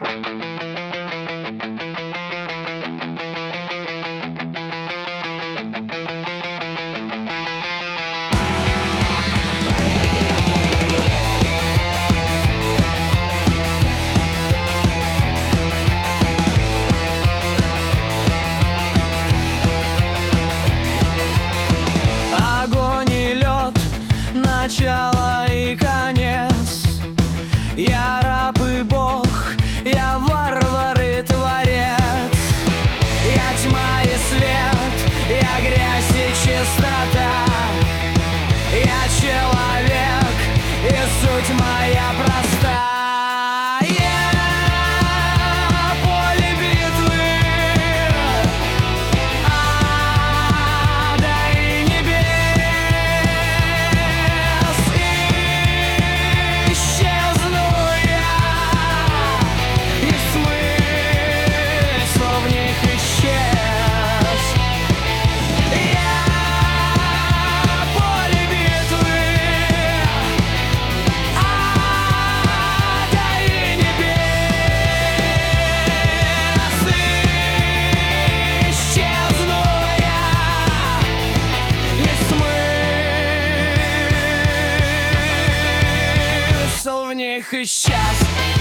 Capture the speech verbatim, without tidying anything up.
Начало и конец. Я раб и бог, я варвар и творец. Я тьма и свет, я грязь и чистота. Я человек, и суть моя проста. В них исчез.